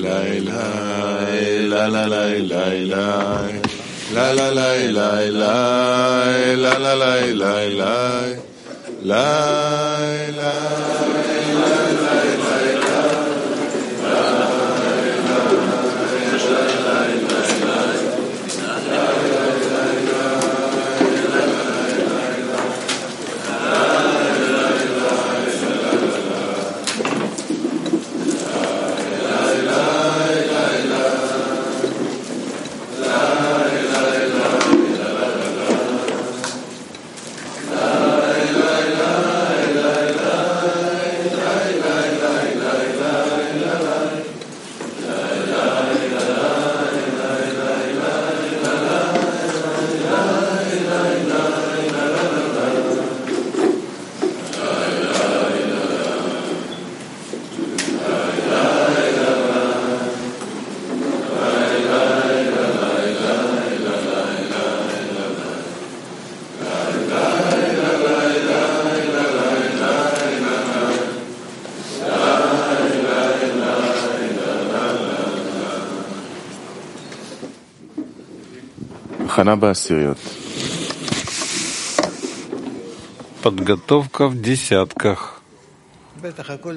Подготовка в десятках. Ну,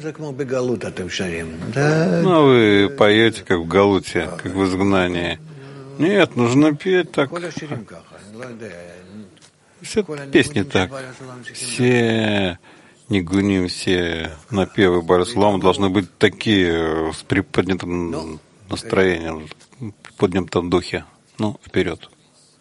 а вы поете, как в галуте, как в изгнании. Нет, нужно петь так. Все песни так. Все нигуним, все напевы Барислама должны быть такие, с приподнятым настроением, в поднятом духе. Ну, вперед.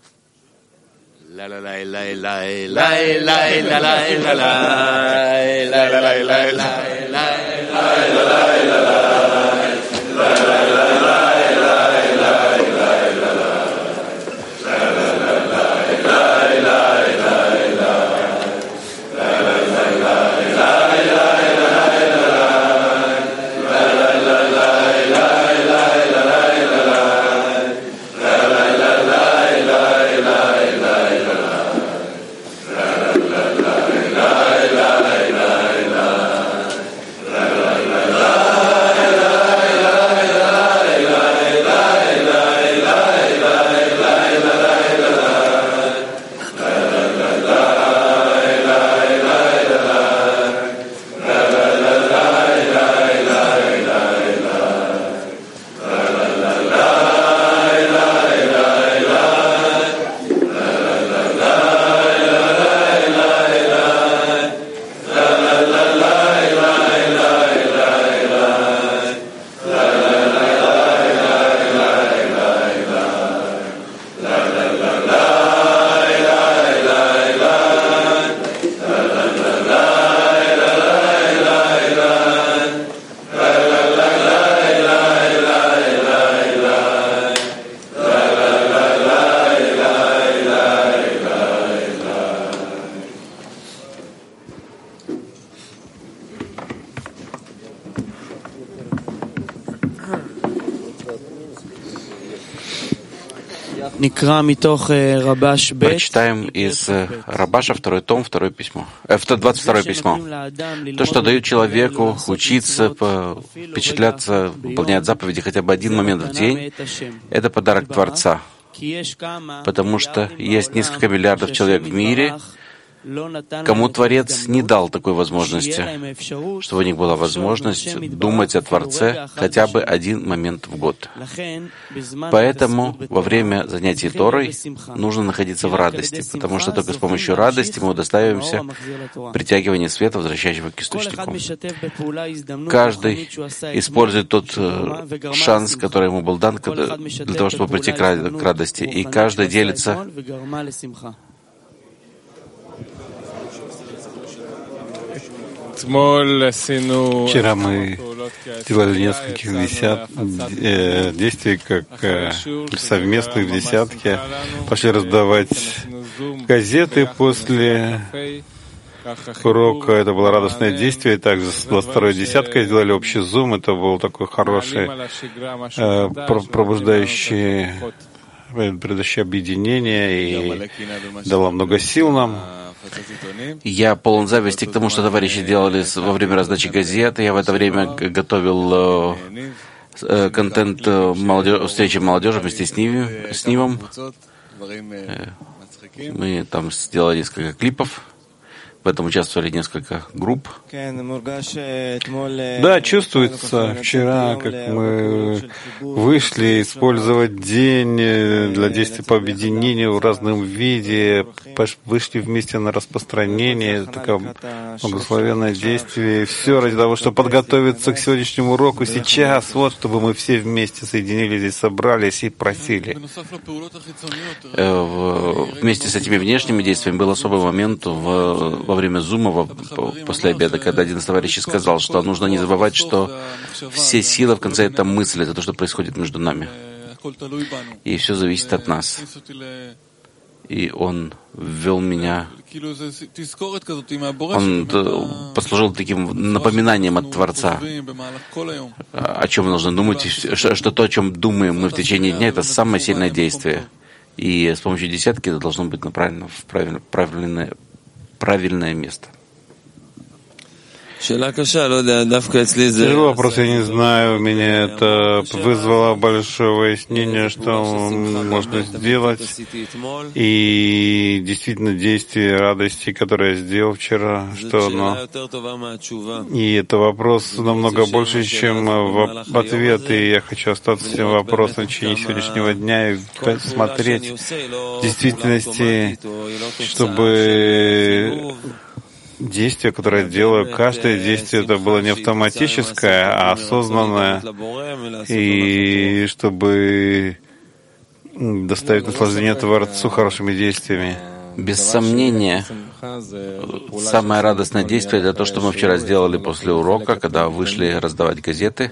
Прочитаем из Рабаша, второй том, второе письмо. 22 письмо. То, что дают человеку учиться, впечатляться, выполнять заповеди хотя бы один момент в день, это подарок Творца. Потому что есть несколько миллиардов человек в мире, кому Творец не дал такой возможности, чтобы у них была возможность думать о Творце хотя бы один момент в год. Поэтому во время занятий Торой нужно находиться в радости, потому что только с помощью радости мы удостаиваемся притягивания света, возвращающего к источнику. Каждый использует тот шанс, который ему был дан для того, чтобы прийти к радости, и каждый делится. Вчера мы делали нескольких действий, как совместных в десятке. Пошли раздавать газеты после урока. Это было радостное действие. И также с 22-й десяткой сделали общий зум. Это был такой хороший, пробуждающий, предающий объединение и дало много сил нам. Я полон зависти к тому, что товарищи делали во время раздачи газет. Я в это время готовил контент встречи молодежи вместе с Нивом. Мы там сделали несколько клипов. В этом участвовали несколько групп. Да, чувствуется. Вчера, как мы вышли использовать день для действий по объединению в разном виде, вышли вместе на распространение, такое благословенное действие. Все ради того, чтобы подготовиться к сегодняшнему уроку сейчас, вот, чтобы мы все вместе соединились здесь, собрались и просили. Вместе с этими внешними действиями был особый момент во время зума после обеда, когда один из товарищей сказал, что нужно не забывать, что все силы в конце — это мысль, это то, что происходит между нами. И все зависит от нас. И он ввел меня, он послужил таким напоминанием от Творца, о чем мы должны думать, что то, о чем думаем мы в течение дня, это самое сильное действие. И с помощью десятки это должно быть направлено в правильное место. Тяжелый вопрос, я не знаю, меня это вызвало большое выяснение, что можно сделать. И действительно действие радости, которое я сделал вчера, что оно... И это вопрос намного больше, чем ответ, и я хочу остаться с этим вопросом в течение сегодняшнего дня и смотреть в действительности, чтобы... Действие, которое я делаю, каждое действие это было не автоматическое, а осознанное, и чтобы доставить наслаждение Творцу хорошими действиями. Без сомнения, самое радостное действие — это то, что мы вчера сделали после урока, когда вышли раздавать газеты.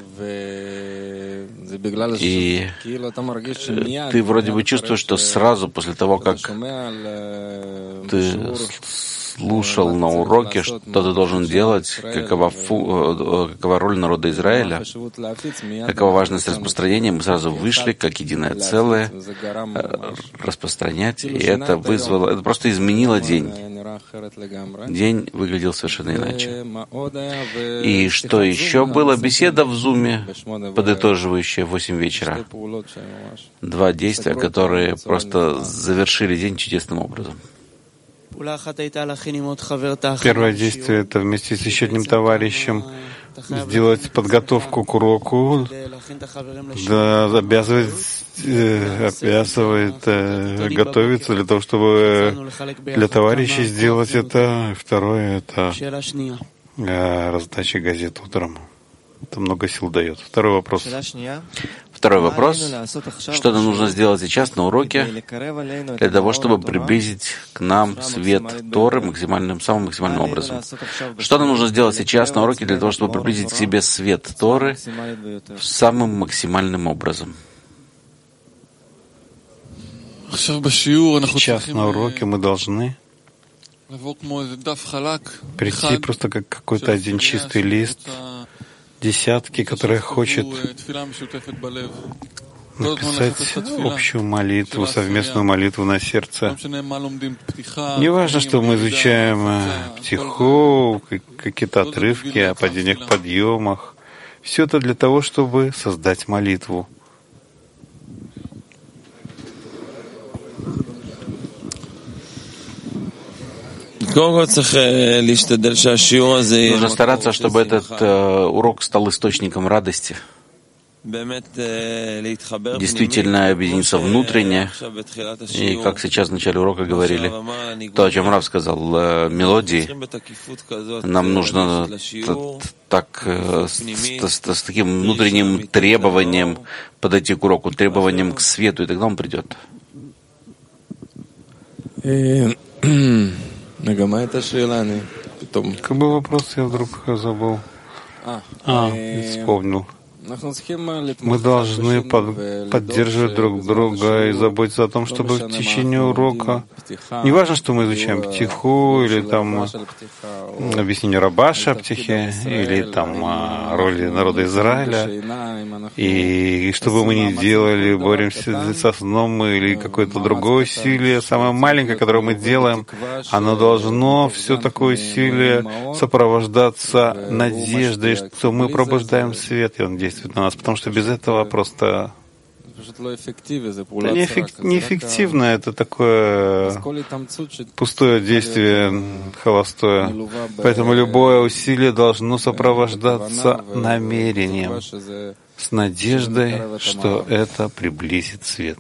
И ты вроде бы чувствуешь, что сразу после того, как ты слушал на уроке, что ты должен делать, какова роль народа Израиля, какова важность распространения, мы сразу вышли как единое целое распространять, и это просто изменило день. День выглядел совершенно иначе. И что еще было? Беседа в Зуме, подытоживающая в 8 вечера. 2 действия, которые просто завершили день чудесным образом. Первое действие — это вместе с еще одним товарищем сделать подготовку к уроку, да, обязывает готовиться для того, чтобы для товарищей сделать это. Второе — это раздача газет утром. Это много сил дает. Второй вопрос. Что нам нужно сделать сейчас на уроке для того, чтобы приблизить к нам свет Торы самым максимальным образом? Что нам нужно сделать сейчас на уроке для того, чтобы приблизить к себе свет Торы самым максимальным образом? Сейчас на уроке мы должны прийти просто как какой-то один чистый лист, десятки, которые хочет написать общую молитву, совместную молитву на сердце. Не важно, что мы изучаем птиху, какие-то отрывки о падениях, подъемах. Все это для того, чтобы создать молитву. Нужно стараться, чтобы этот урок стал источником радости. Действительно объединиться внутренне. И как сейчас в начале урока говорили, то, о чем Рав сказал, мелодии, нам нужно с таким внутренним требованием подойти к уроку, требованием к свету, и тогда он придет. Какой был вопрос, я вдруг забыл. Вспомнил. Мы должны поддерживать друг друга и заботиться о том, чтобы в течение урока, не важно, что мы изучаем птиху или там объяснение Рабаша о птихе, или там роли народа Израиля, и что бы мы ни делали, боремся со сном или какое-то другое усилие, самое маленькое, которое мы делаем, оно должно, все такое усилие, сопровождаться надеждой, что мы пробуждаем свет, и он действует действует на нас, потому что без этого просто неэффективно, это такое пустое действие, холостое. Поэтому любое усилие должно сопровождаться намерением, с надеждой, что это приблизит свет.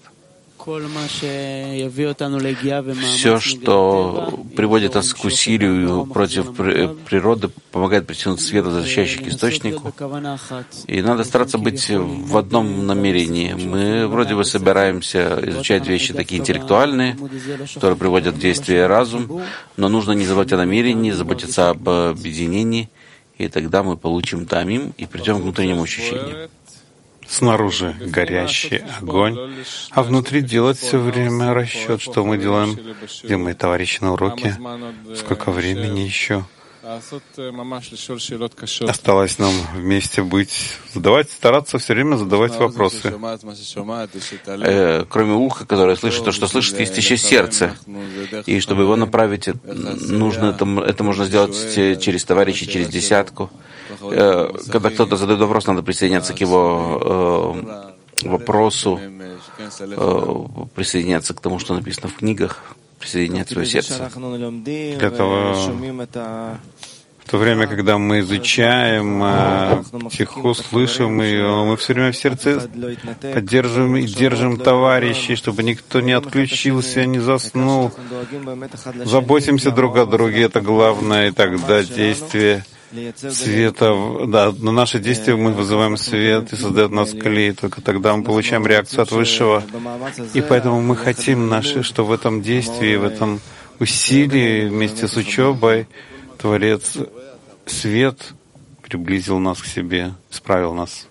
Все, что приводит нас к усилию против природы, помогает притянуть свет, защищающий к источнику. И надо стараться быть в одном намерении. Мы вроде бы собираемся изучать вещи такие интеллектуальные, которые приводят в действие разум, но нужно не забывать о намерении, заботиться об объединении, и тогда мы получим тамим и придем к внутреннему ощущению. Снаружи горящий огонь, а внутри делать все время расчет, что мы делаем, где мои товарищи на уроке, сколько времени еще. Осталось нам вместе быть, стараться все время задавать вопросы. Кроме уха, которое слышит то, что слышит, есть еще сердце. И чтобы его направить, нужно это можно сделать через товарищей, через десятку. Когда кто-то задает вопрос, надо присоединяться к его вопросу, присоединяться к тому, что написано в книгах, присоединять свое сердце. Для того, в то время, когда мы изучаем тиху, слышим ее, мы все время в сердце поддерживаем и держим товарищей, чтобы никто не отключился, не заснул. Заботимся друг о друге, это главное, и тогда действие света, да, на наши действия мы вызываем свет и создает нас клей, только тогда мы получаем реакцию от Высшего. И поэтому мы хотим, что в этом действии, в этом усилии вместе с учебой Творец Свет приблизил нас к себе, исправил нас.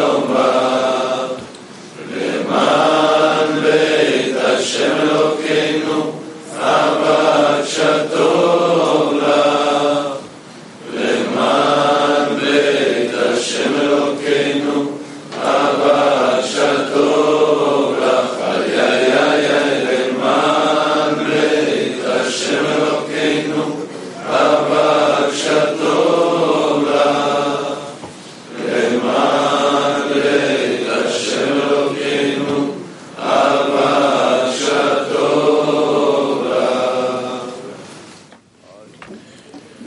Hashem Elokeinu